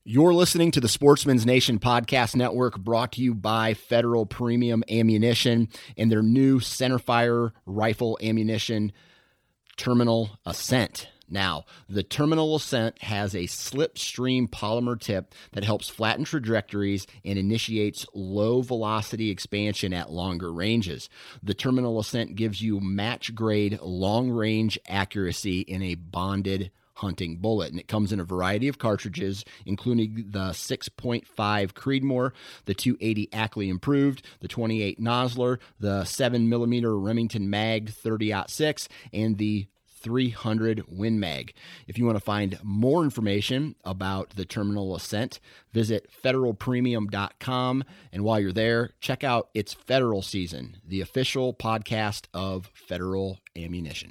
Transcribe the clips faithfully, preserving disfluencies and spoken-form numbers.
You're listening to the Sportsman's Nation Podcast Network, brought to you by Federal Premium Ammunition and their new centerfire rifle ammunition, Terminal Ascent. Now, the Terminal Ascent has a slipstream polymer tip that helps flatten trajectories and initiates low-velocity expansion at longer ranges. The Terminal Ascent gives you match-grade long-range accuracy in a bonded hunting bullet, and it comes in a variety of cartridges, including the six point five Creedmoor, the two eighty Ackley Improved, the twenty-eight Nosler, the seven millimeter Remington Mag thirty aught six, and the three hundred Win Mag. If you want to find more information about the Terminal Ascent, visit federal premium dot com, and while you're there, check out It's Federal Season, the official podcast of Federal Ammunition.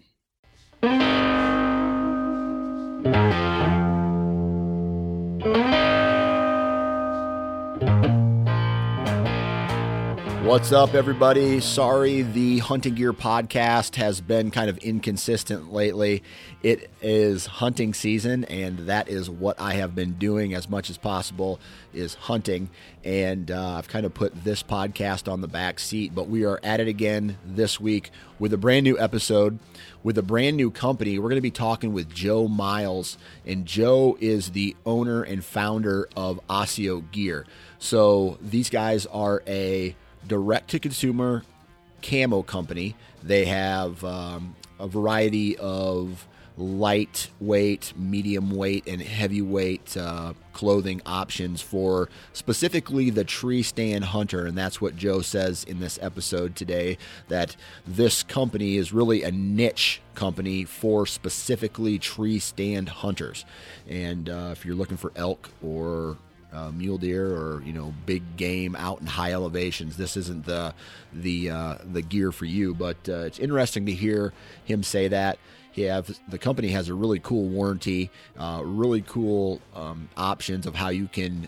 What's up, everybody? Sorry, the Hunting Gear podcast has been kind of inconsistent lately. It is hunting season, and that is what I have been doing as much as possible, is hunting. And uh, I've kind of put this podcast on the back seat, but we are at it again this week with a brand new episode, with a brand new company. We're going to be talking with Joe Miles, and Joe is the owner and founder of Osseo Gear. So these guys are a direct-to-consumer camo company. They have um, a variety of lightweight, medium weight, and heavyweight uh, clothing options for specifically the tree stand hunter, and that's what Joe says in this episode today, that this company is really a niche company for specifically tree stand hunters. And uh, if you're looking for elk or Uh, mule deer or, you know, big game out in high elevations, this isn't the the uh, the gear for you. But uh, it's interesting to hear him say that. He have the company has a really cool warranty, uh, really cool um, options of how you can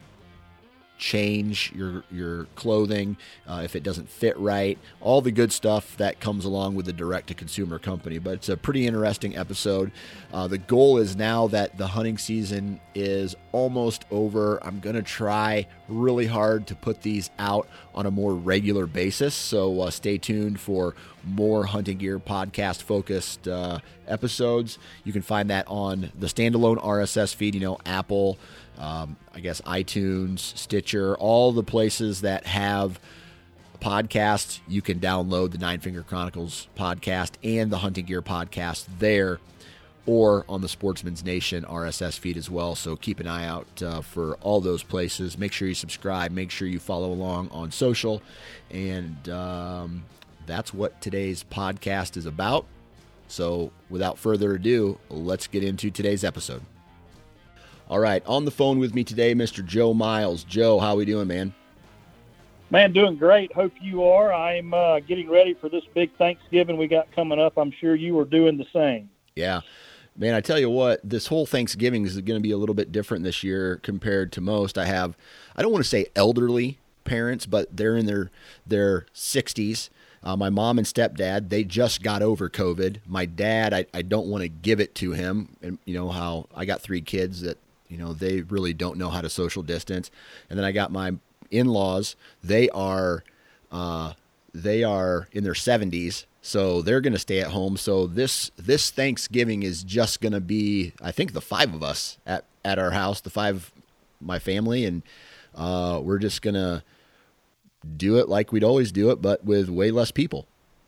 change your your clothing uh, if it doesn't fit right, all the good stuff that comes along with the direct-to-consumer company. But it's a pretty interesting episode. Uh, the goal is now that the hunting season is almost over, I'm going to try really hard to put these out on a more regular basis, so uh, stay tuned for more Hunting Gear podcast-focused uh, episodes. You can find that on the standalone R S S feed, you know, Apple, Um, I guess iTunes, Stitcher, all the places that have podcasts. You can download the Nine Finger Chronicles podcast and the Hunting Gear podcast there, or on the Sportsman's Nation R S S feed as well. So keep an eye out uh, for all those places. Make sure you subscribe. Make sure you follow along on social. And um, that's what today's podcast is about. So without further ado, let's get into today's episode. All right, on the phone with me today, Mister Joe Miles. Joe, how we doing, man? Man, doing great. Hope you are. I'm uh, getting ready for this big Thanksgiving we got coming up. I'm sure you are doing the same. Yeah. Man, I tell you what, this whole Thanksgiving is going to be a little bit different this year compared to most. I have, I don't want to say elderly parents, but they're in their, their sixties. Uh, my mom and stepdad, they just got over COVID. My dad, I, I don't want to give it to him. And you know how I got three kids that, you know, they really don't know how to social distance. And then I got my in-laws. They are, uh, they are in their seventies, so they're going to stay at home. So this this Thanksgiving is just going to be, I think, the five of us at, at our house, the five, my family, and uh, we're just going to do it like we'd always do it, but with way less people.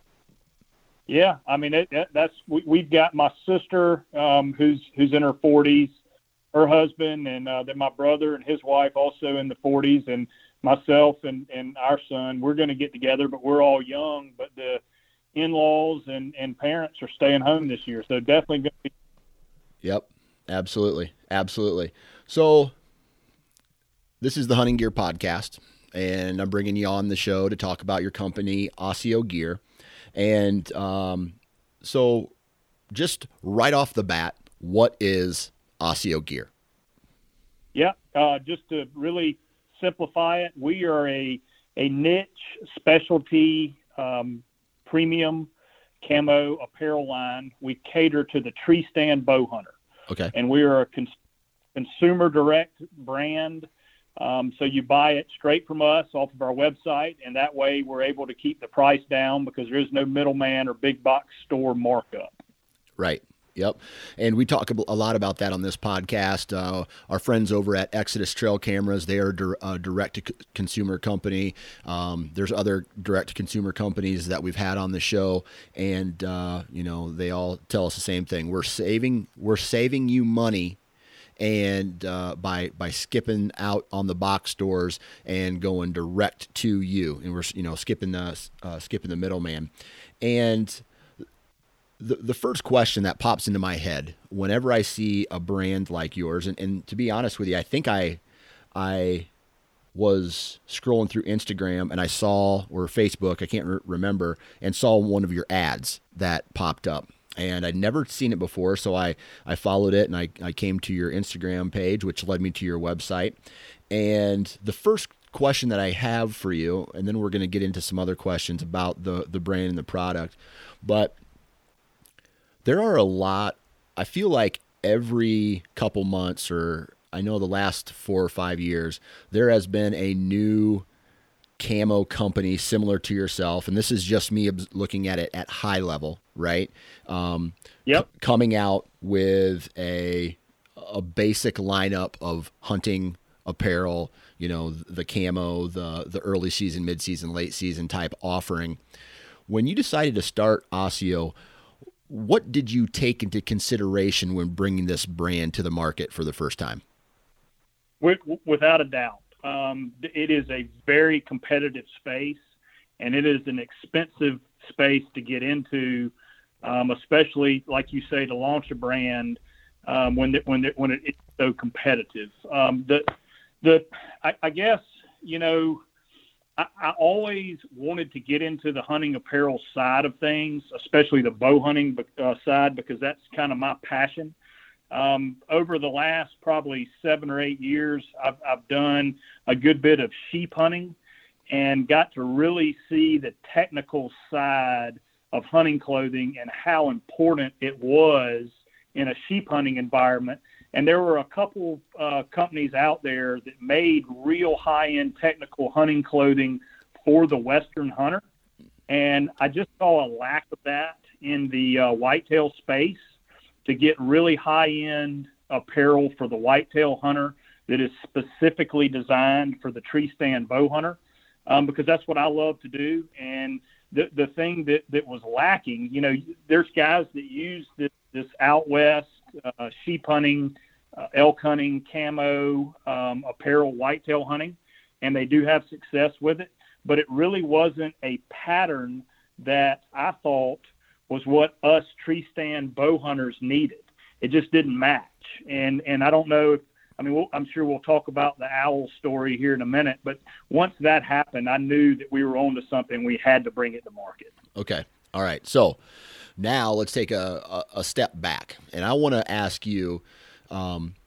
Yeah, I mean, it, it, that's we, we've got my sister um, who's who's in her forties, her husband, and uh, then my brother and his wife also in the forties, and myself and, and our son. We're going to get together, but we're all young. But the in-laws and, and parents are staying home this year, so definitely going to be. Yep, absolutely, absolutely. So this is the Hunting Gear podcast, and I'm bringing you on the show to talk about your company, Osseo Gear. And um, so just right off the bat, what is Osseo Gear? Yeah, uh, just to really simplify it, we are a, a niche specialty um, premium camo apparel line. We cater to the tree stand bow hunter. Okay. And we are a cons- consumer direct brand. Um, so you buy it straight from us off of our website, and that way we're able to keep the price down because there is no middleman or big box store markup. Right. Yep. And we talk a lot about that on this podcast. Uh, our friends over at Exodus Trail Cameras, they are a direct-to-consumer company. Um, there's other direct-to-consumer companies that we've had on the show, and uh, you know, they all tell us the same thing. We're saving, we're saving you money, and uh, by by skipping out on the box stores and going direct to you, and we're you know skipping the uh, skipping the middleman. And the the first question that pops into my head whenever I see a brand like yours, and, and to be honest with you, I think I I was scrolling through Instagram and I saw, or Facebook, I can't re- remember, and saw one of your ads that popped up. And I'd never seen it before, so I, I followed it, and I, I came to your Instagram page, which led me to your website. And the first question that I have for you, and then we're going to get into some other questions about the, the brand and the product, but there are a lot, I feel like every couple months, or I know the last four or five years, there has been a new camo company similar to yourself, and this is just me looking at it at high level, right? Um, yep. c- coming out with a a basic lineup of hunting apparel, you know, the camo, the the early season, mid season, late season type offering. When you decided to start Asio, what did you take into consideration when bringing this brand to the market for the first time? With, without a doubt. Um, it is a very competitive space, and it is an expensive space to get into, um, especially, like you say, to launch a brand um, when the, when the, when it, it's so competitive. Um, the the I, I guess you know I, I always wanted to get into the hunting apparel side of things, especially the bow hunting uh, side, because that's kind of my passion. Um, over the last probably seven or eight years, I've, I've done a good bit of sheep hunting and got to really see the technical side of hunting clothing and how important it was in a sheep hunting environment. And there were a couple uh, companies out there that made real high-end technical hunting clothing for the Western hunter. And I just saw a lack of that in the uh, whitetail space, to get really high-end apparel for the whitetail hunter that is specifically designed for the tree stand bow hunter, um, because that's what I love to do. And the the thing that, that was lacking, you know, there's guys that use this, this out west uh, sheep hunting, uh, elk hunting, camo, um, apparel, whitetail hunting, and they do have success with it. But it really wasn't a pattern that I thought was what us tree stand bow hunters needed. It just didn't match. And and I don't know if, I mean, we'll, I'm sure we'll talk about the owl story here in a minute, but once that happened, I knew that we were on to something. We had to bring it to market. Okay. All right. So now let's take a, a, a step back. And I want to ask you, um,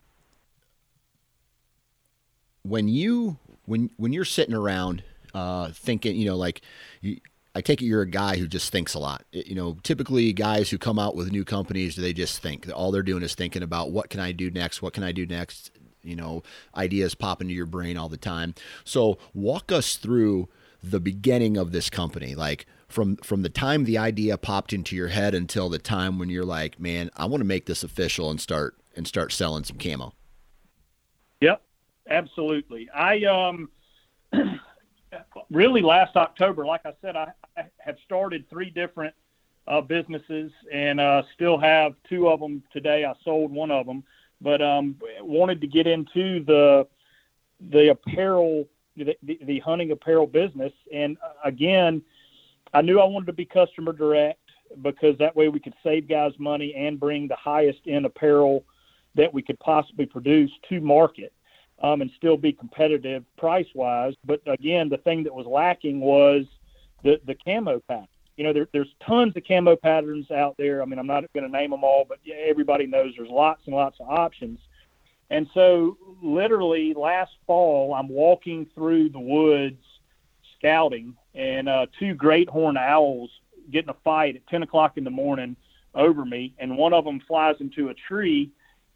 when you, when, when you're sitting around uh, thinking, you know, like you, I take it you're a guy who just thinks a lot. You know, typically guys who come out with new companies, they just think. All they're doing is thinking about what can I do next? What can I do next? You know, ideas pop into your brain all the time. So walk us through the beginning of this company, like from, from the time the idea popped into your head until the time when you're like, man, I want to make this official and start and start selling some camo. Yep, absolutely. I, um, really last October, like I said, I, I have started three different uh, businesses and uh, still have two of them today. I sold one of them, but um, wanted to get into the the apparel, the, the, the hunting apparel business. And uh, again, I knew I wanted to be customer direct because that way we could save guys money and bring the highest end apparel that we could possibly produce to market. Um, and still be competitive price-wise. But, again, the thing that was lacking was the, the camo pattern. You know, there, there's tons of camo patterns out there. I mean, I'm not going to name them all, but yeah, everybody knows there's lots and lots of options. And so, literally, last fall, I'm walking through the woods scouting, and uh, two great horned owls get in a fight at ten o'clock in the morning over me, and one of them flies into a tree.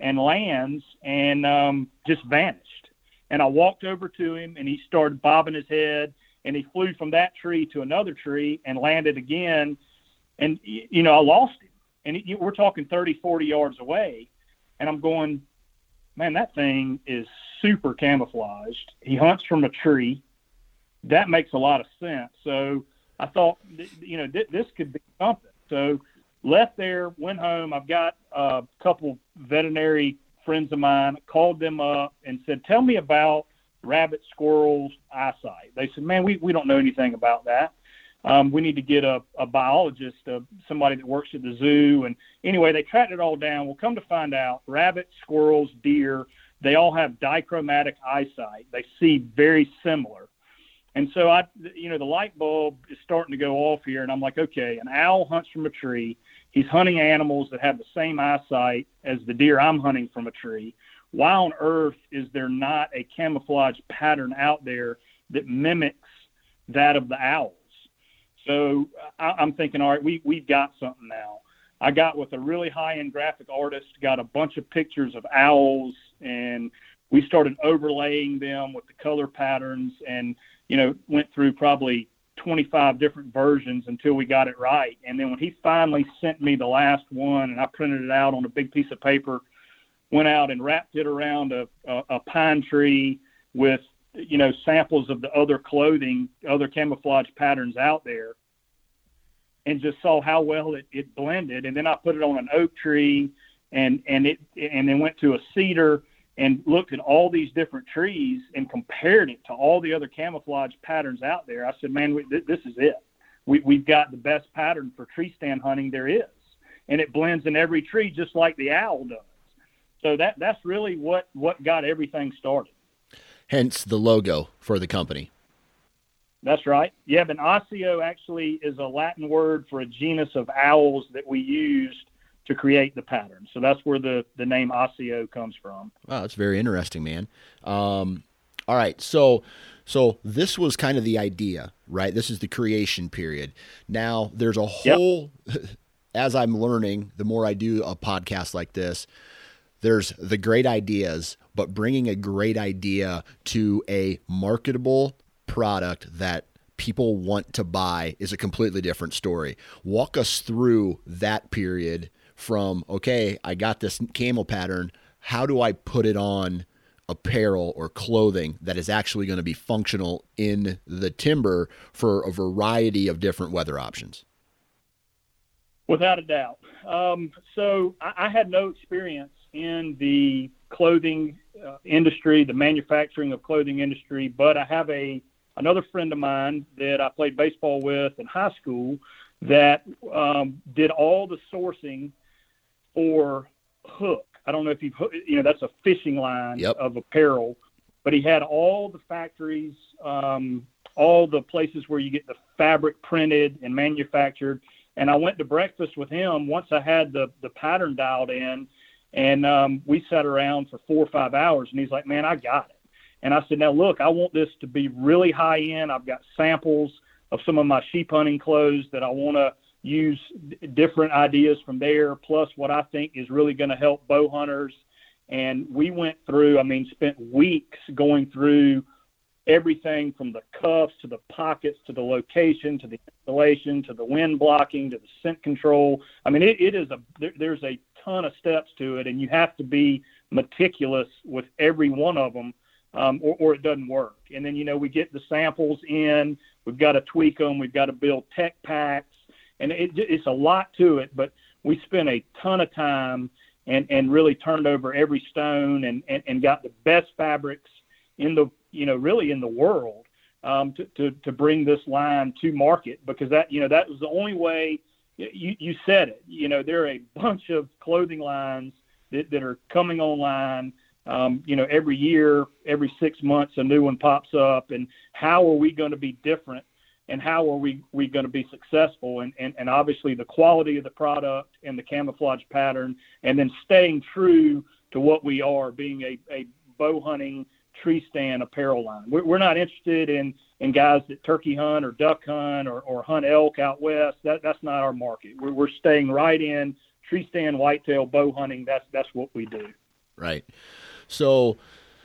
and lands and um, just vanished. And I walked over to him, and he started bobbing his head, and he flew from that tree to another tree and landed again. And, you know, I lost him. And he, we're talking thirty, forty yards away. And I'm going, man, that thing is super camouflaged. He hunts from a tree. That makes a lot of sense. So I thought, you know, th- this could be something. So left there, went home. I've got a couple veterinary friends of mine, called them up and said, tell me about rabbit, squirrels, eyesight. They said, man, we, we don't know anything about that. Um, we need to get a, a biologist, uh, somebody that works at the zoo. And anyway, they tracked it all down. We'll come to find out rabbits, squirrels, deer, they all have dichromatic eyesight. They see very similar. And so I, you know, the light bulb is starting to go off here. And I'm like, okay, an owl hunts from a tree. He's hunting animals that have the same eyesight as the deer I'm hunting from a tree. Why on earth is there not a camouflage pattern out there that mimics that of the owls? So I, I'm thinking, all right, we, we've got something now. I got with a really high-end graphic artist, got a bunch of pictures of owls, and we started overlaying them with the color patterns and, you know, went through probably twenty-five different versions until we got it right. And then when he finally sent me the last one and I printed it out on a big piece of paper, went out and wrapped it around a, a, a pine tree with, you know, samples of the other clothing, other camouflage patterns out there, and just saw how well it, it blended. And then I put it on an oak tree and, and it, and then went to a cedar and looked at all these different trees and compared it to all the other camouflage patterns out there. I said, man, we, th- this is it. We, we've got the best pattern for tree stand hunting there is. And it blends in every tree just like the owl does. So that that's really what, what got everything started. Hence the logo for the company. That's right. Yeah, but Osseo actually is a Latin word for a genus of owls that we used to create the pattern. So that's where the, the name Osseo comes from. Wow, that's very interesting, man. Um, all right, so so this was kind of the idea, right? This is the creation period. Now, there's a whole, yep. As I'm learning, the more I do a podcast like this, there's the great ideas, but bringing a great idea to a marketable product that people want to buy is a completely different story. Walk us through that period from, okay, I got this camel pattern. How do I put it on apparel or clothing that is actually going to be functional in the timber for a variety of different weather options? Without a doubt. Um, so I, I had no experience in the clothing uh, industry, the manufacturing of clothing industry, but I have a another friend of mine that I played baseball with in high school that um, did all the sourcing for Hook. I don't know if you've, you know, that's a fishing line yep. of apparel, but he had all the factories, um, all the places where you get the fabric printed and manufactured. And I went to breakfast with him once I had the, the pattern dialed in, and um, we sat around for four or five hours, and he's like, man, I got it. And I said, now look, I want this to be really high end. I've got samples of some of my sheep hunting clothes that I want to use d- different ideas from there, plus what I think is really going to help bow hunters. And we went through, I mean, spent weeks going through everything from the cuffs to the pockets to the location to the installation to the wind blocking to the scent control. I mean, it, it is a there, there's a ton of steps to it, and you have to be meticulous with every one of them, um, or, or it doesn't work. And then, you know, we get the samples in, we've got to tweak them, we've got to build tech packs, and it, it's a lot to it, but we spent a ton of time and, and really turned over every stone and, and, and got the best fabrics in the, you know, really in the world um, to, to, to bring this line to market, because that, you know, that was the only way. You, you said it, you know, there are a bunch of clothing lines that, that are coming online, um, you know, every year, every six months, a new one pops up. And how are we going to be different, and how are we, we going to be successful? And, and, and obviously the quality of the product and the camouflage pattern, and then staying true to what we are, being a, a bow hunting tree stand apparel line. We're, we're not interested in, in guys that turkey hunt or duck hunt or, or hunt elk out west. That, that's not our market. We're, we're staying right in tree stand whitetail bow hunting. That's, that's what we do. Right. So,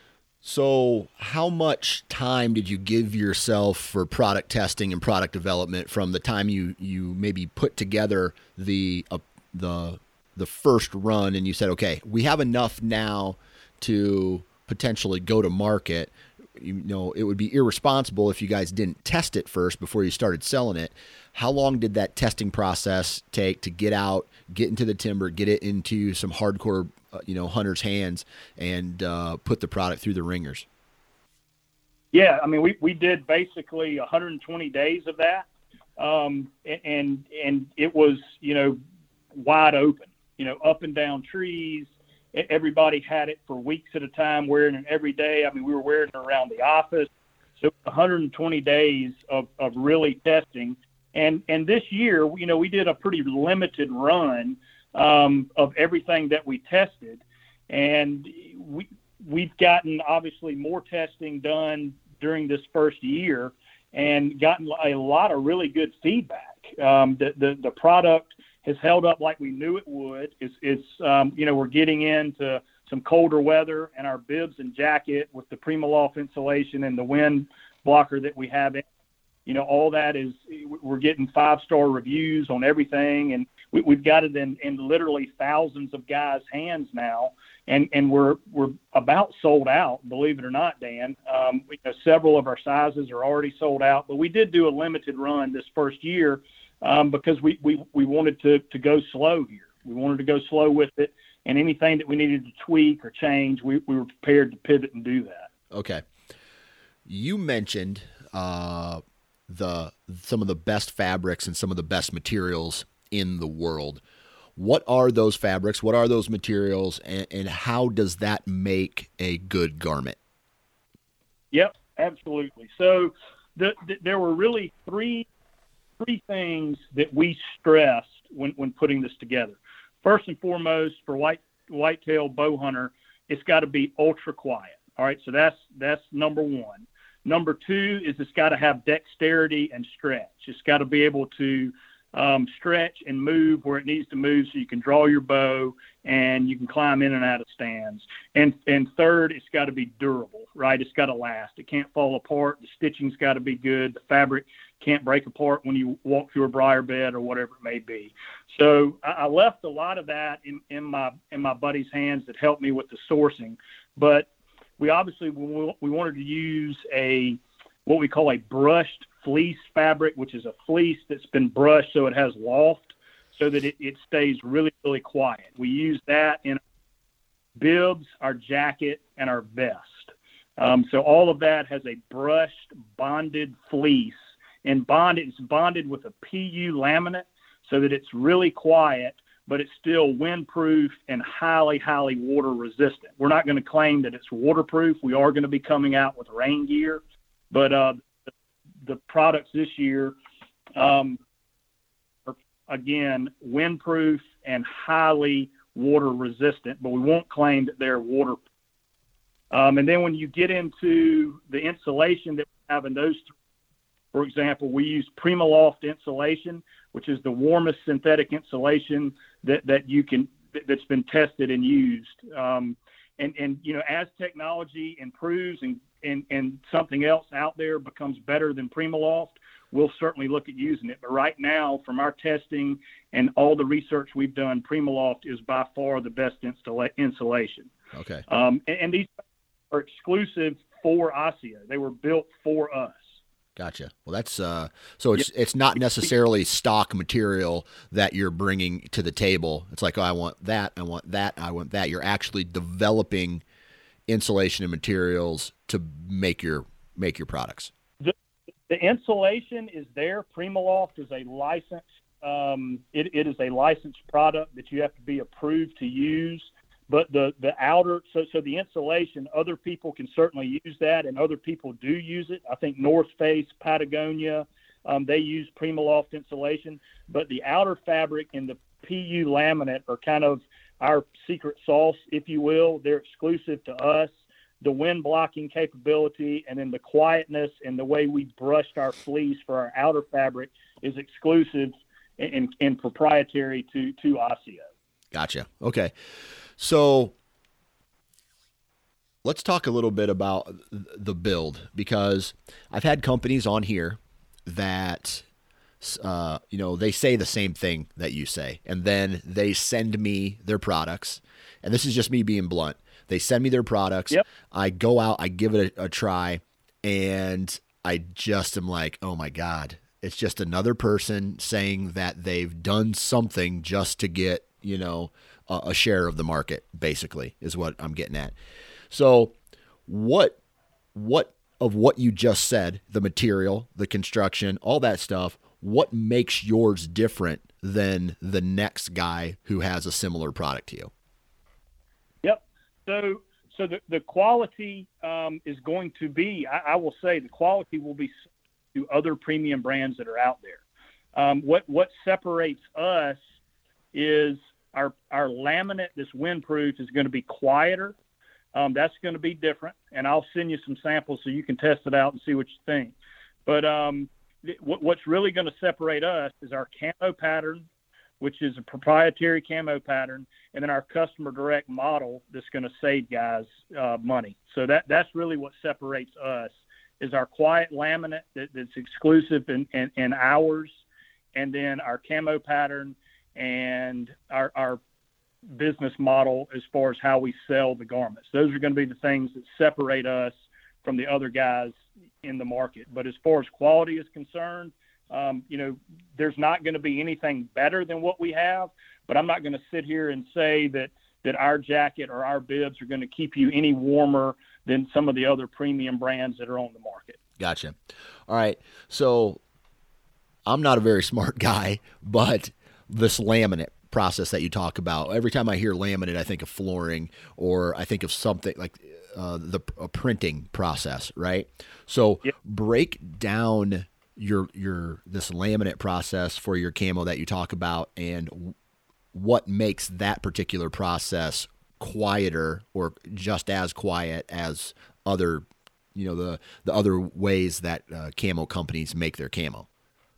so how much time did you give yourself for product testing and product development from the time you, you maybe put together the, uh, the, the first run and you said, okay, we have enough now to potentially go to market? You know, it would be irresponsible if you guys didn't test it first before you started selling it. How long did that testing process take to get out, get into the timber, get it into some hardcore, uh, you know, hunters' hands, and uh, put the product through the ringers? Yeah, I mean, we, we did basically one hundred twenty days of that, um, and and it was, you know, wide open, you know, up and down trees. Everybody had it for weeks at a time, wearing it every day. I mean, we were wearing it around the office. So one hundred twenty days of, of really testing. And and this year, you know, we did a pretty limited run um, of everything that we tested. And we, we've gotten, obviously, more testing done during this first year and gotten a lot of really good feedback. Um, the, the, the product has held up like we knew it would. It's, it's um, you know, we're getting into some colder weather, and our bibs and jacket with the Primaloft insulation and the wind blocker that we have in, you know, all that is, we're getting five-star reviews on everything, and we, we've got it in, in literally thousands of guys' hands now, and, and we're we're about sold out, believe it or not, Dan. Um, you know, several of our sizes are already sold out, but we did do a limited run this first year, Um, because we, we, we wanted to, to go slow here. We wanted to go slow with it, and anything that we needed to tweak or change, we, we were prepared to pivot and do that. Okay. You mentioned uh, the some of the best fabrics and some of the best materials in the world. What are those fabrics? What are those materials? And, and how does that make a good garment? Yep, absolutely. So the, the, there were really three Three things that we stressed when, when putting this together. First and foremost, for white whitetail bow hunter, it's got to be ultra quiet. All right, so that's that's number one. Number two is it's got to have dexterity and stretch. It's got to be able to um, stretch and move where it needs to move, so you can draw your bow and you can climb in and out of stands. And and third, it's got to be durable, right? It's got to last. It can't fall apart. The stitching's got to be good. The fabric can't break apart when you walk through a briar bed or whatever it may be. So I, I left a lot of that in, in my in my buddy's hands that helped me with the sourcing. But we obviously we, we wanted to use a what we call a brushed fleece fabric, which is a fleece that's been brushed so it has loft, so that it, it stays really, really quiet. We use that in bibs, our jacket, and our vest. Um, so all of that has a brushed, bonded fleece, and bonded, it's bonded with a P U laminate so that it's really quiet, but it's still windproof and highly, highly water resistant. We're not going to claim that it's waterproof. We are going to be coming out with rain gear, but uh, the, the products this year um, are, again, windproof and highly water resistant, but we won't claim that they're waterproof. Um, and then when you get into the insulation that we have in those three, for example, we use Primaloft insulation, which is the warmest synthetic insulation that, that you can, that's been tested and used. Um, and, and, you know, as technology improves and, and, and something else out there becomes better than Primaloft, we'll certainly look at using it. But right now, from our testing and all the research we've done, Primaloft is by far the best installa- insulation. Okay. Um, and, and these are exclusive for Ossia. They were built for us. Gotcha. Well, that's uh, so it's it's not necessarily stock material that you're bringing to the table. It's like, oh, I want that, I want that, I want that. You're actually developing insulation and materials to make your make your products. The, the insulation is there. Primaloft is a licensed. Um, it, it is a licensed product that you have to be approved to use. But the, the outer, so, so the insulation, other people can certainly use that, and other people do use it. I think North Face, Patagonia, um, they use Primaloft insulation. But the outer fabric and the P U laminate are kind of our secret sauce, if you will. They're exclusive to us. The wind blocking capability and then the quietness and the way we brushed our fleece for our outer fabric is exclusive and, and, and proprietary to, to Ossia. Gotcha. Okay. So let's talk a little bit about the build, because I've had companies on here that, uh, you know, they say the same thing that you say, and then they send me their products. And this is just me being blunt. They send me their products. Yep. I go out, I give it a, a try, and I just am like, oh my God, it's just another person saying that they've done something just to get, you know, a, a share of the market, basically, is what I'm getting at. So what, what of what you just said, the material, the construction, all that stuff, what makes yours different than the next guy who has a similar product to you? Yep. So, so the, the quality um, is going to be, I, I will say the quality will be to other premium brands that are out there. Um, what, what separates us is our, our laminate, this windproof, is going to be quieter. Um, that's going to be different. And I'll send you some samples so you can test it out and see what you think. But um, th- what's really going to separate us is our camo pattern, which is a proprietary camo pattern, and then our customer direct model that's going to save guys uh, money. So that that's really what separates us, is our quiet laminate that, that's exclusive in, in, in ours, and then our camo pattern and our, our business model as far as how we sell the garments. Those are going to be the things that separate us from the other guys in the market. But as far as quality is concerned, Um, you know, there's not going to be anything better than what we have, but I'm not going to sit here and say that, that our jacket or our bibs are going to keep you any warmer than some of the other premium brands that are on the market. Gotcha. All right. So I'm not a very smart guy, but this laminate process that you talk about, every time I hear laminate, I think of flooring, or I think of something like uh, the a printing process, right? So Yep. break down your your this laminate process for your camo that you talk about, and w- what makes that particular process quieter or just as quiet as other, you know, the the other ways that uh, camo companies make their camo.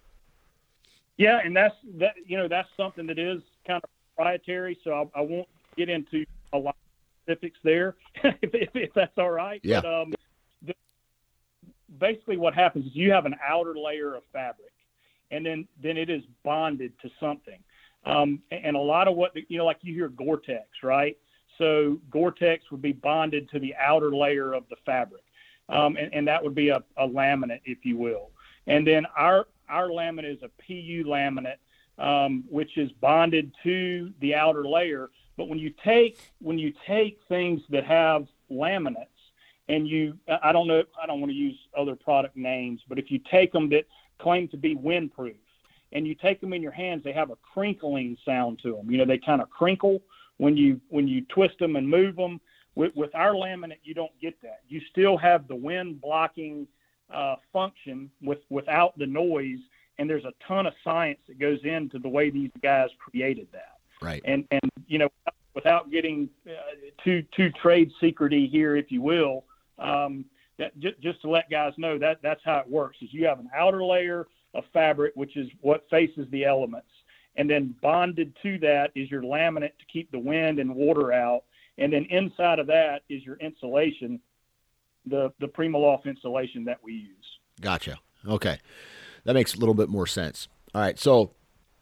Yeah, and that's that. You know, that's something that is kind of proprietary. So I, I won't get into a lot of specifics there, if, if, if that's all right. Yeah. But, um, the, basically, what happens is you have an outer layer of fabric, and then then it is bonded to something. Um, and, and a lot of what you know, like you hear Gore-Tex, right? So Gore-Tex would be bonded to the outer layer of the fabric, um, and, and that would be a, a laminate, if you will. And then our Our laminate is a P U laminate, um, which is bonded to the outer layer. But when you take when you take things that have laminates, and you, I don't know, I don't want to use other product names, but if you take them that claim to be windproof, and you take them in your hands, they have a crinkling sound to them. You know, they kind of crinkle when you when you twist them and move them. With, with our laminate, you don't get that. You still have the wind blocking Uh, function with without the noise, and there's a ton of science that goes into the way these guys created that. Right. And and you know, without getting uh, too too trade secrety here, if you will, um, that j- just to let guys know that that's how it works. Is you have an outer layer of fabric, which is what faces the elements, and then bonded to that is your laminate to keep the wind and water out, and then inside of that is your insulation, the the PrimaLoft insulation that we use. Gotcha. Okay. That makes a little bit more sense. All right. So,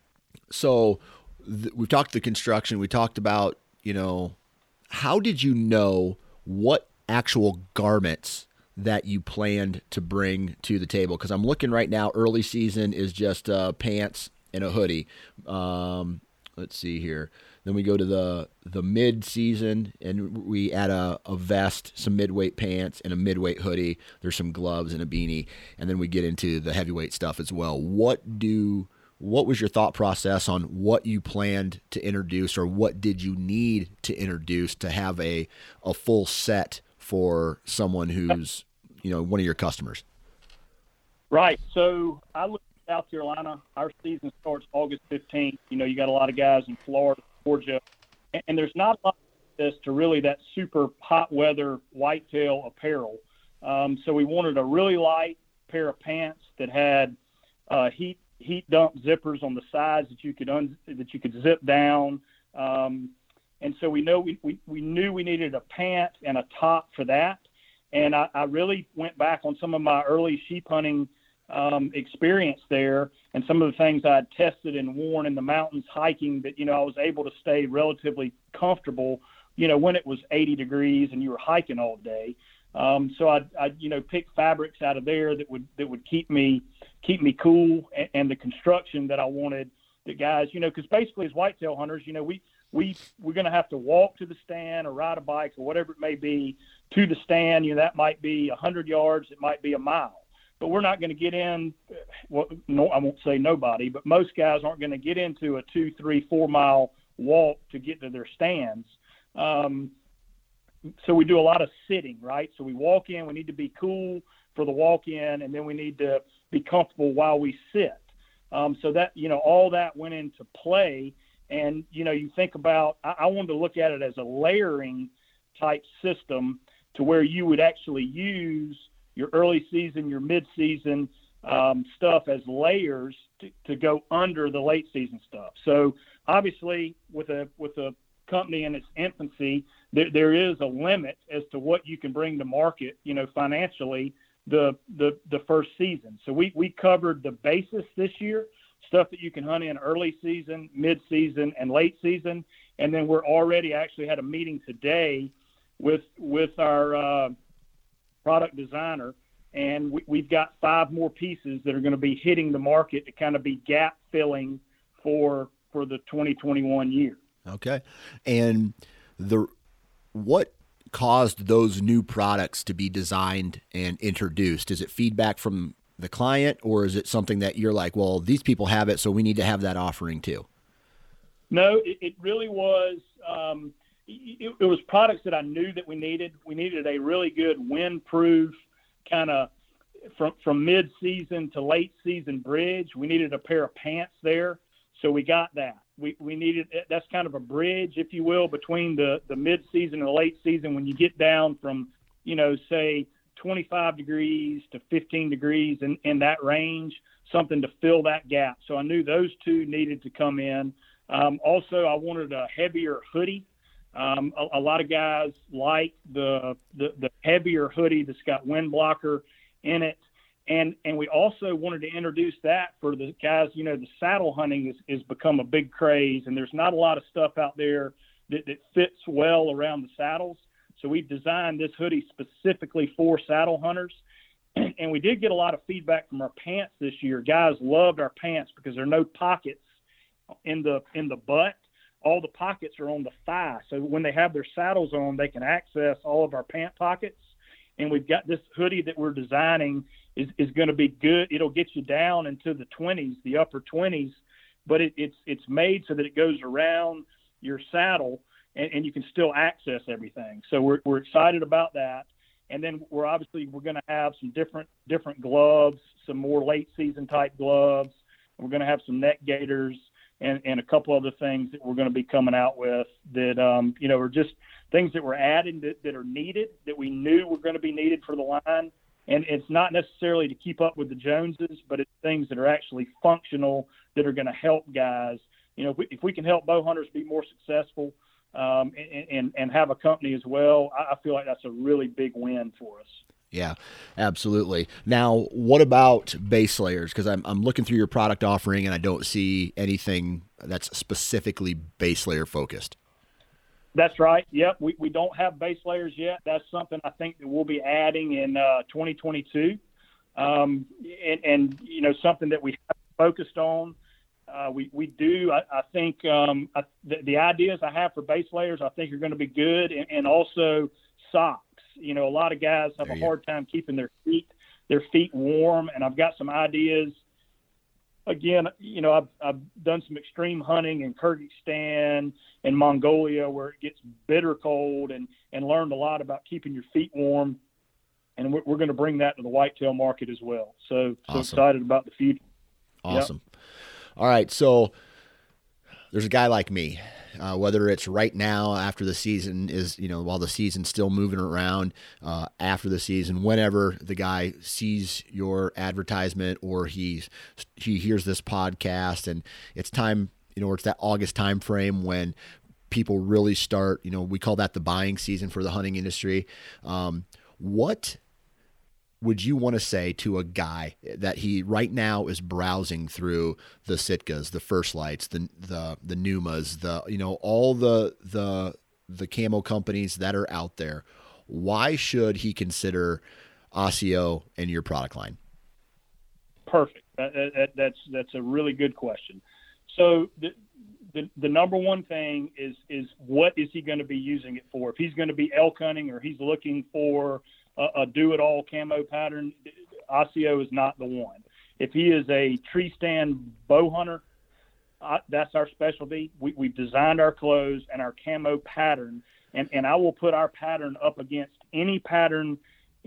so th- we've talked the construction. We talked about, you know, how did you know what actual garments that you planned to bring to the table? Because I'm looking right now, early season is just uh, pants and a hoodie. Um, let's see here. Then we go to the the mid season, and we add a, a vest, some midweight pants, and a midweight hoodie. There's some gloves and a beanie, and then we get into the heavyweight stuff as well. What do what was your thought process on what you planned to introduce, or what did you need to introduce to have a a full set for someone who's, you know, one of your customers? Right. So I live in South Carolina. Our season starts August fifteenth. You know, you got a lot of guys in Florida, Georgia, and, and there's not a lot of this to really that super hot weather whitetail apparel. Um, so we wanted a really light pair of pants that had uh, heat heat dump zippers on the sides that you could un- that you could zip down. Um, And so we know we, we, we knew we needed a pant and a top for that. And I, I really went back on some of my early sheep hunting um, experience there and some of the things I had tested and worn in the mountains hiking that, you know, I was able to stay relatively comfortable, you know, when it was eighty degrees and you were hiking all day. Um, so I, I, you know, picked fabrics out of there that would, that would keep me, keep me cool, and, and the construction that I wanted the guys, you know, because basically as whitetail hunters, you know, we, we, we're going to have to walk to the stand or ride a bike or whatever it may be to the stand. You know, that might be a hundred yards. It might be a mile, but we're not going to get in. Well, no, I won't say nobody, but most guys aren't going to get into a two, three, four mile walk to get to their stands. Um, so we do a lot of sitting, right? So we walk in, we need to be cool for the walk in, and then we need to be comfortable while we sit. Um, so that, you know, all that went into play. And, you know, you think about, I, I wanted to look at it as a layering type system to where you would actually use your early season, your mid-season um, stuff as layers to, to go under the late season stuff. So obviously with a, with a company in its infancy, there, there is a limit as to what you can bring to market, you know, financially the, the, the first season. So we, we covered the basis this year, stuff that you can hunt in early season, mid-season, and late season. And then we're already actually had a meeting today with with our uh, product designer, and we, we've got five more pieces that are going to be hitting the market to kind of be gap filling for for the twenty twenty-one year. Okay, and the what caused those new products to be designed and introduced? Is it feedback from the client, or is it something that you're like, well, these people have it, so we need to have that offering too? No, it, it really was. Um, it, it was products that I knew that we needed. We needed a really good windproof kind of from from mid-season to late season bridge. We needed a pair of pants there, so we got that. We we needed that's kind of a bridge, if you will, between the the mid-season and the late season. When you get down from, you know, say twenty-five degrees to fifteen degrees in, in that range, something to fill that gap. So I knew those two needed to come in. Um, also, I wanted a heavier hoodie. Um, a, a lot of guys like the, the the heavier hoodie that's got wind blocker in it. And and we also wanted to introduce that for the guys. You know, the saddle hunting is, is become a big craze, and there's not a lot of stuff out there that, that fits well around the saddles. So we've designed this hoodie specifically for saddle hunters. And, and we did get a lot of feedback from our pants this year. Guys loved our pants because there are no pockets in the in the butt. All the pockets are on the thigh. So when they have their saddles on, they can access all of our pant pockets. And we've got this hoodie that we're designing is, is going to be good. It'll get you down into the twenties, the upper twenties, but it, it's it's made so that it goes around your saddle and, and you can still access everything. So we're we're excited about that. And then we're obviously we're going to have some different different gloves, some more late season type gloves. We're going to have some neck gaiters and, and a couple other things that we're going to be coming out with that um, you know are just things that we're adding that, that are needed, that we knew were going to be needed for the line. And it's not necessarily to keep up with the Joneses, but it's things that are actually functional that are going to help guys. You know, if we, if we can help bow hunters be more successful um, and, and, and have a company as well, I, I feel like that's a really big win for us. Yeah, absolutely. Now, what about base layers? Because I'm, I'm looking through your product offering and I don't see anything that's specifically base layer focused. That's right. Yep. We, we don't have base layers yet. That's something I think that we'll be adding in uh, twenty twenty-two. Um, and, and, you know, something that we have focused on. Uh, we, we do, I, I think um, I, the, the ideas I have for base layers, I think are going to be good. And, and also socks. You know, a lot of guys have a hard time keeping their feet, their feet warm. And I've got some ideas. Again, you know, I've, I've done some extreme hunting in Kyrgyzstan and Mongolia where it gets bitter cold and, and learned a lot about keeping your feet warm. And we're, we're going to bring that to the whitetail market as well. So, so awesome. Excited about the future. Awesome. Yep. All right. So there's a guy like me, uh, whether it's right now after the season is, you know, while the season's still moving around, uh, after the season, whenever the guy sees your advertisement or he's, he hears this podcast and it's time, you know, it's that August time frame when people really start, you know, we call that the buying season for the hunting industry. Um, what would you want to say to a guy that he right now is browsing through the Sitkas, the First Lights, the the the Numas, the you know all the the the camo companies that are out there? Why should he consider Asio and your product line? Perfect. That, that, that's that's a really good question. So the, the the number one thing is is what is he going to be using it for? If he's going to be elk hunting or he's looking for a, a do-it-all camo pattern, Asio is not the one. If he is a tree stand bow hunter, uh, that's our specialty. We, we've designed our clothes and our camo pattern, and, and I will put our pattern up against any pattern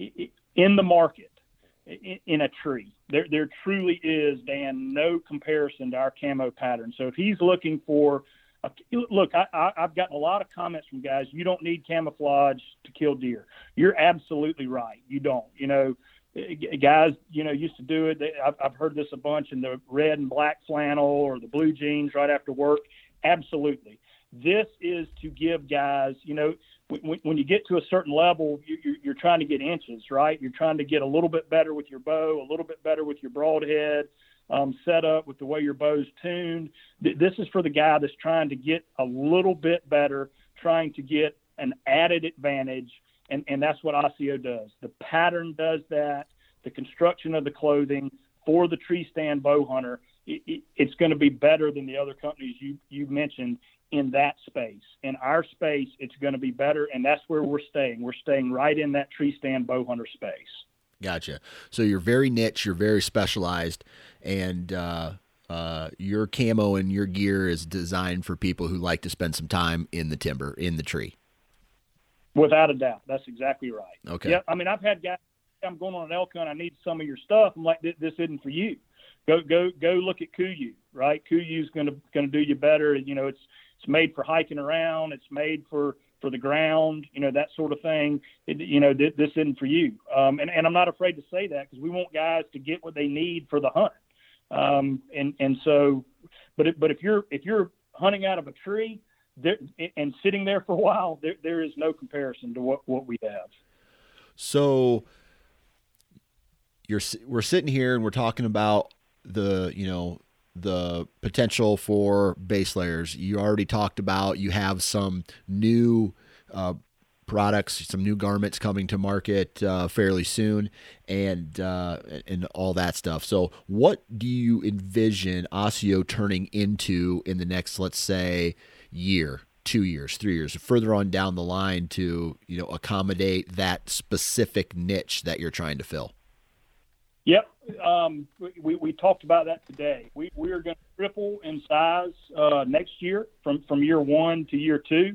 in the market in a tree. There, there truly is, Dan, no comparison to our camo pattern. So if he's looking for, a, look, I, I, I've gotten a lot of comments from guys, you don't need camouflage to kill deer. You're absolutely right. You don't. You know, guys, you know, used to do it. They, I've, I've heard this a bunch in the red and black flannel or the blue jeans right after work. Absolutely. This is to give guys, you know, when, when you get to a certain level, you, you're trying to get inches, right? You're trying to get a little bit better with your bow, a little bit better with your broadhead, um, set up with the way your bow's tuned. This is for the guy that's trying to get a little bit better, trying to get an added advantage, and, and that's what Asio does. The pattern does that. The construction of the clothing for the tree stand bow hunter, it, it, it's going to be better than the other companies you you mentioned in that space. In our space, it's going to be better, and that's where we're staying. We're staying right in that tree stand bow hunter space. Gotcha. So you're very niche, you're very specialized, and uh, uh, your camo and your gear is designed for people who like to spend some time in the timber, in the tree. Without a doubt. That's exactly right. Okay. Yeah. I mean, I've had guys, I'm going on an elk hunt, I need some of your stuff. I'm like, this, this isn't for you. Go, go, go look at Kuiu, right? Kuiu is going to, going to do you better. You know, it's, It's made for hiking around. It's made for, for the ground, you know, that sort of thing. It, you know, th- this isn't for you. Um, and, and I'm not afraid to say that because we want guys to get what they need for the hunt. Um, and, and so, but it, but if you're, if you're hunting out of a tree there, and sitting there for a while, there, there is no comparison to what, what we have. So you're, we're sitting here and we're talking about the, you know, the potential for base layers. You already talked about, you have some new uh, products, some new garments coming to market uh, fairly soon, and uh, and all that stuff. So what do you envision Asio turning into in the next, let's say, year, two years, three years, further on down the line to, you know, accommodate that specific niche that you're trying to fill? Yep. Um, we, we talked about that today. We, we are going to triple in size uh, next year from, from year one to year two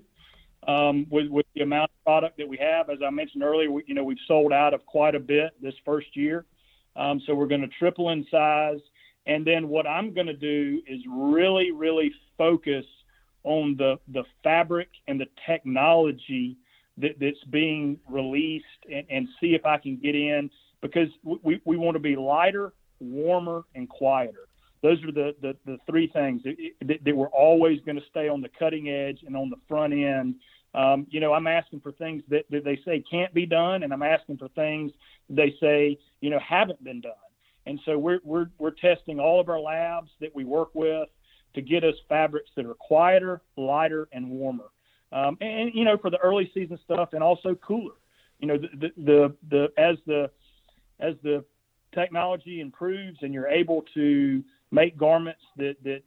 um, with, with the amount of product that we have. As I mentioned earlier, we, you know, we've sold out of quite a bit this first year. Um, so we're going to triple in size. And then what I'm going to do is really, really focus on the, the fabric and the technology that, that's being released and, and see if I can get in. Because we, we want to be lighter, warmer, and quieter. Those are the, the, the three things that, that, that we're always going to stay on the cutting edge and on the front end. Um, you know, I'm asking for things that, that they say can't be done, and I'm asking for things they say, you know, haven't been done. And so we're, we're, we're testing all of our labs that we work with to get us fabrics that are quieter, lighter, and warmer. Um, and, you know, for the early season stuff and also cooler. You know, the, the, the, the as the as the technology improves and you're able to make garments that, that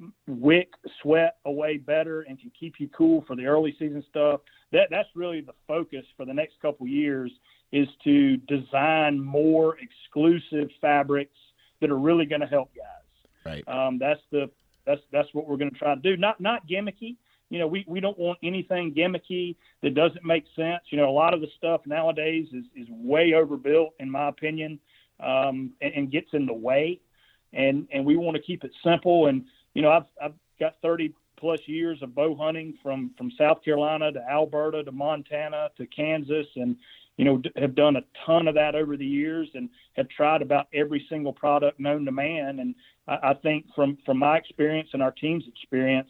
wick sweat away better and can keep you cool for the early season stuff, that that's really the focus for the next couple of years, is to design more exclusive fabrics that are really going to help guys. Right. Um, that's the, that's, that's what we're going to try to do. Not, not gimmicky. You know, we, we don't want anything gimmicky that doesn't make sense. You know, a lot of the stuff nowadays is, is way overbuilt, in my opinion, um, and, and gets in the way. And, and we want to keep it simple. And, you know, I've, I've got thirty plus years of bow hunting from, from South Carolina to Alberta to Montana to Kansas. And, you know, have done a ton of that over the years and have tried about every single product known to man. And I, I think from, from my experience and our team's experience,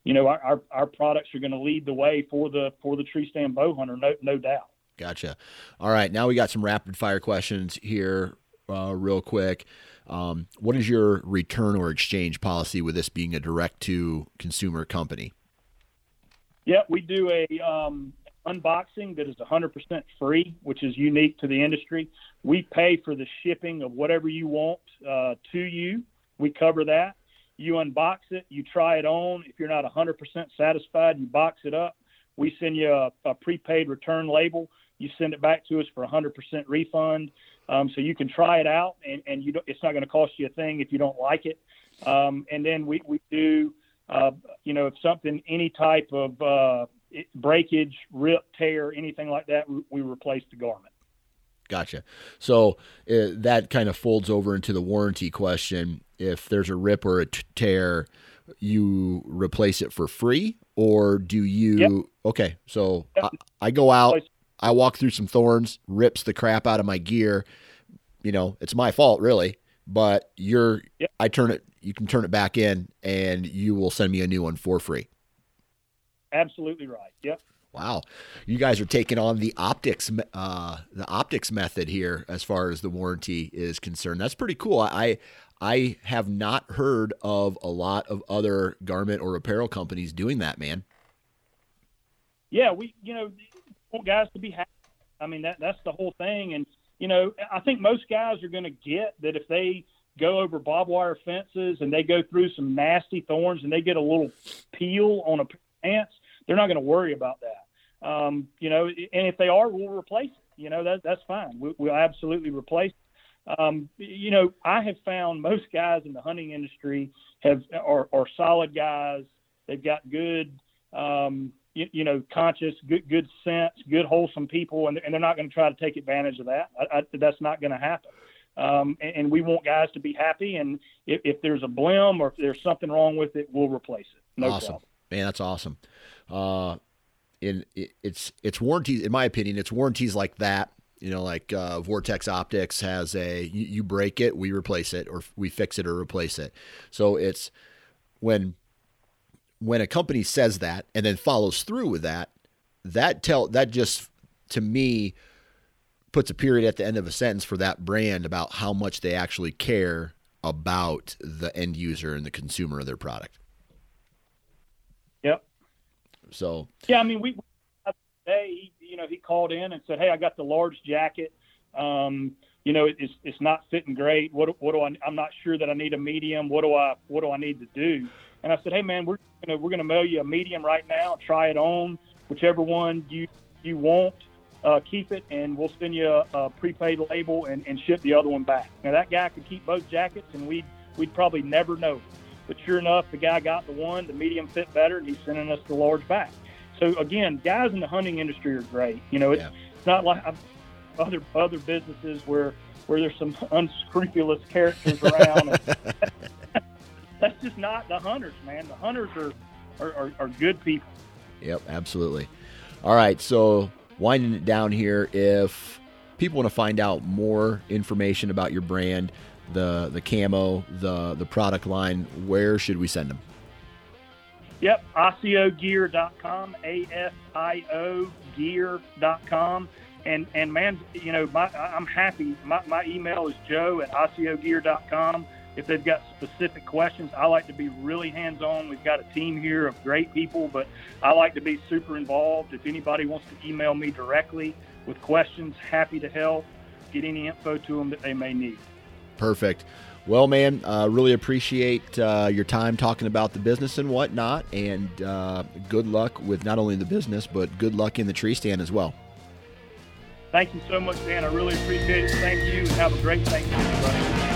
you know, our, our, our products are going to lead the way for the for the tree stand bow hunter, no no doubt. Gotcha. All right, now we got some rapid fire questions here, uh, real quick. Um, what is your return or exchange policy with this being a direct to consumer company? Yeah, we do a um, unboxing that is one hundred percent free, which is unique to the industry. We pay for the shipping of whatever you want uh, to you. We cover that. You unbox it, you try it on. If you're not one hundred percent satisfied, you box it up. We send you a, a prepaid return label. You send it back to us for one hundred percent refund. Um, so you can try it out, and, and you don't, it's not going to cost you a thing if you don't like it. Um, and then we, we do, uh, you know, if something, any type of uh, breakage, rip, tear, anything like that, we, we replace the garment. Gotcha. So uh, that kind of folds over into the warranty question. If there's a rip or a t- tear, you replace it for free, or do you? Yep. Okay. So Yep. I, I go out, I walk through some thorns, rips the crap out of my gear. You know, it's my fault really, but you're, Yep. I turn it, you can turn it back in and you will send me a new one for free. Absolutely right. Yep. Wow. You guys are taking on the optics, uh, the optics method here as far as the warranty is concerned. That's pretty cool. I, I have not heard of a lot of other garment or apparel companies doing that, man. Yeah. We, you know, want guys to be happy. I mean, that that's the whole thing. And, you know, I think most guys are going to get that if they go over barbed wire fences and they go through some nasty thorns and they get a little peel on a pants, they're not going to worry about that. Um, you know, and if they are, we'll replace it. You know, that that's fine. We, we'll absolutely replace it. Um, you know, I have found most guys in the hunting industry have are, are solid guys. They've got good, um, you, you know, conscious, good, good sense, good, wholesome people, and, and they're not going to try to take advantage of that. I, I, that's not going to happen. Um, and, and we want guys to be happy. And if, if there's a blim or if there's something wrong with it, we'll replace it. No awesome, problem. Man. That's awesome. Uh, in it, it's it's warranties. In my opinion, it's warranties like that. You know, like uh, Vortex Optics has a you, you break it, we replace it, or we fix it or replace it. So it's when. When a company says that and then follows through with that, that tell that just to me puts a period at the end of a sentence for that brand about how much they actually care about the end user and the consumer of their product. Yep. So yeah, I mean, we today, you know, he called in and said, "Hey, I got the large jacket. Um, you know, it's it's not fitting great. What what do I? I'm not sure that I need a medium. What do I what do I need to do?" And I said, "Hey, man, we're gonna we're gonna mail you a medium right now. Try it on, whichever one you you want. Uh, keep it, and we'll send you a, a prepaid label and, and ship the other one back." Now that guy could keep both jackets, and we'd we'd probably never know. But sure enough, the guy got the one. The medium fit better, and he's sending us the large back. So again, guys in the hunting industry are great. You know, it's, yeah. it's not like other other businesses where where there's some unscrupulous characters around. And, that's just not the hunters, man. The hunters are, are, are, are good people. Yep, absolutely. All right, so winding it down here, if people want to find out more information about your brand, the the camo, the the product line, where should we send them? Yep, asio gear dot com, A S I O gear dot com. And, and man, you know, my, I'm happy. My, my email is joe at asio gear dot com. If they've got specific questions, I like to be really hands-on. We've got a team here of great people, but I like to be super involved. If anybody wants to email me directly with questions, happy to help, get any info to them that they may need. Perfect. Well, man, uh, really appreciate uh, your time talking about the business and whatnot, and uh, good luck with not only the business, but good luck in the tree stand as well. Thank you so much, Dan. I really appreciate it. Thank you, and have a great Thanksgiving, buddy.